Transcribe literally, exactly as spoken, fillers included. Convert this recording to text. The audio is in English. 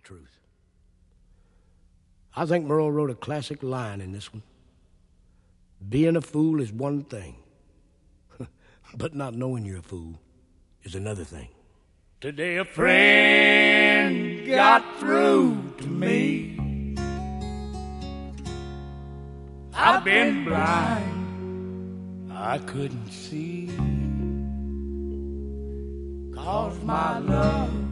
truth. I think Merle wrote a classic line in this one. Being a fool is one thing, but not knowing you're a fool is another thing. Today a friend got through to me. I've been blind, I couldn't see, 'cause my love